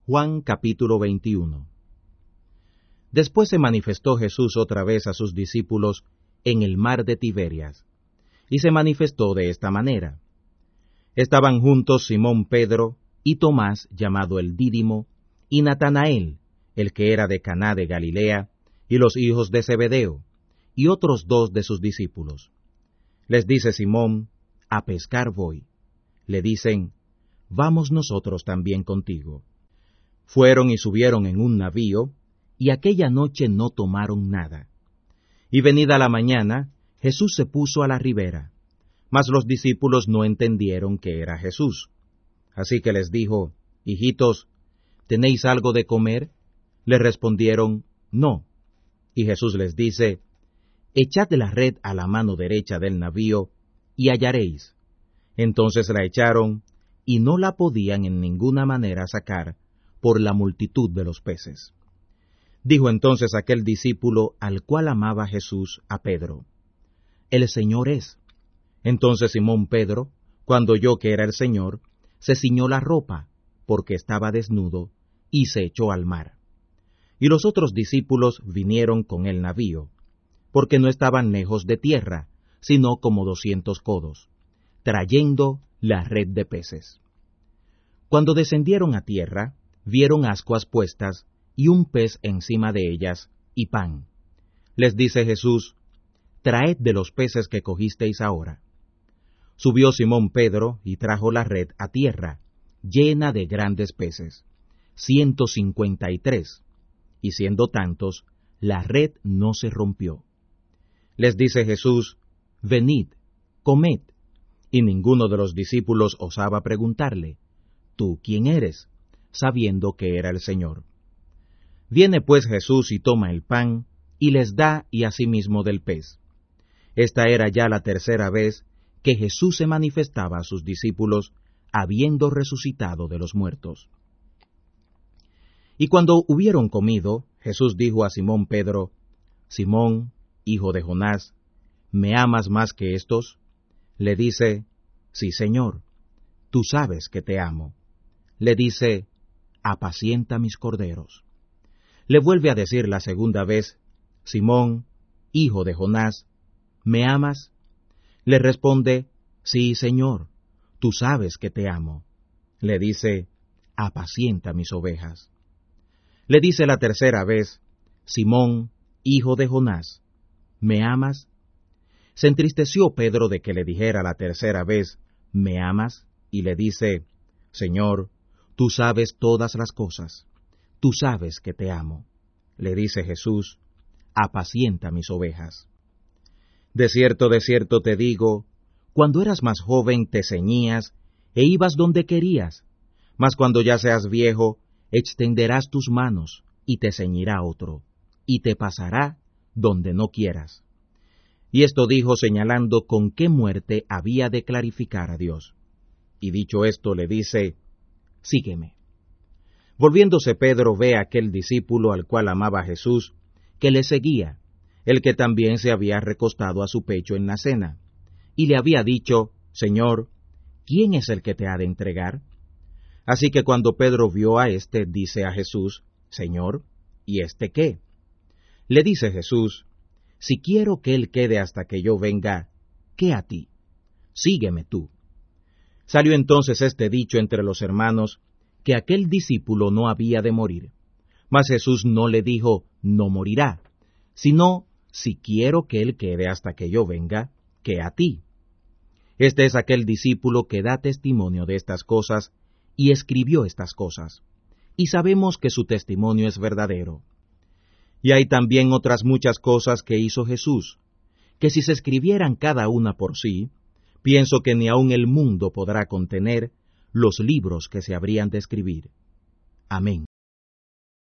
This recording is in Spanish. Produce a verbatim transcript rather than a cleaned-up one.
Juan capítulo veintiuno. Después se manifestó Jesús otra vez a sus discípulos en el mar de Tiberias, y se manifestó de esta manera. Estaban juntos Simón Pedro y Tomás, llamado el Dídimo, y Natanael, el que era de Caná de Galilea, y los hijos de Zebedeo, y otros dos de sus discípulos. Les dice Simón: a pescar voy. Le dicen: vamos nosotros también contigo. Fueron y subieron en un navío, y aquella noche no tomaron nada. Y venida la mañana, Jesús se puso a la ribera, mas los discípulos no entendieron que era Jesús. Así que les dijo: hijitos, ¿tenéis algo de comer? Le respondieron: no. Y Jesús les dice: echad la red a la mano derecha del navío, y hallaréis. Entonces la echaron, y no la podían en ninguna manera sacar, por la multitud de los peces. Dijo entonces aquel discípulo al cual amaba Jesús a Pedro: el Señor es. Entonces Simón Pedro, cuando oyó que era el Señor, se ciñó la ropa, porque estaba desnudo, y se echó al mar. Y los otros discípulos vinieron con el navío, porque no estaban lejos de tierra, sino como doscientos codos, trayendo la red de peces. Cuando descendieron a tierra, vieron ascuas puestas, y un pez encima de ellas, y pan. Les dice Jesús: traed de los peces que cogisteis ahora. Subió Simón Pedro, y trajo la red a tierra, llena de grandes peces, ciento cincuenta y tres, y siendo tantos, la red no se rompió. Les dice Jesús: venid, comed. Y ninguno de los discípulos osaba preguntarle: ¿tú quién eres?, sabiendo que era el Señor. Viene pues Jesús y toma el pan, y les da y asimismo del pez. Esta era ya la tercera vez que Jesús se manifestaba a sus discípulos, habiendo resucitado de los muertos. Y cuando hubieron comido, Jesús dijo a Simón Pedro: Simón, hijo de Jonás, ¿me amas más que estos? Le dice: sí, Señor, tú sabes que te amo. Le dice: apacienta mis corderos. Le vuelve a decir la segunda vez: Simón, hijo de Jonás, ¿me amas? Le responde: sí, Señor, tú sabes que te amo. Le dice: apacienta mis ovejas. Le dice la tercera vez: Simón, hijo de Jonás, ¿me amas? Se entristeció Pedro de que le dijera la tercera vez: ¿me amas? Y le dice: Señor, tú sabes todas las cosas, tú sabes que te amo. Le dice Jesús: apacienta mis ovejas. De cierto, de cierto te digo, cuando eras más joven te ceñías e ibas donde querías, mas cuando ya seas viejo, extenderás tus manos, y te ceñirá otro, y te pasará donde no quieras. Y esto dijo señalando con qué muerte había de clarificar a Dios. Y dicho esto le dice: sígueme. Volviéndose Pedro ve a aquel discípulo al cual amaba Jesús, que le seguía, el que también se había recostado a su pecho en la cena, y le había dicho: Señor, ¿quién es el que te ha de entregar? Así que cuando Pedro vio a éste, dice a Jesús: Señor, ¿y éste qué? Le dice Jesús: si quiero que él quede hasta que yo venga, ¿qué a ti? Sígueme tú. Salió entonces este dicho entre los hermanos, que aquel discípulo no había de morir. Mas Jesús no le dijo: no morirá, sino: si quiero que él quede hasta que yo venga, ¿qué a ti? Este es aquel discípulo que da testimonio de estas cosas, y escribió estas cosas, y sabemos que su testimonio es verdadero. Y hay también otras muchas cosas que hizo Jesús, que si se escribieran cada una por sí, pienso que ni aun el mundo podrá contener los libros que se habrían de escribir. Amén.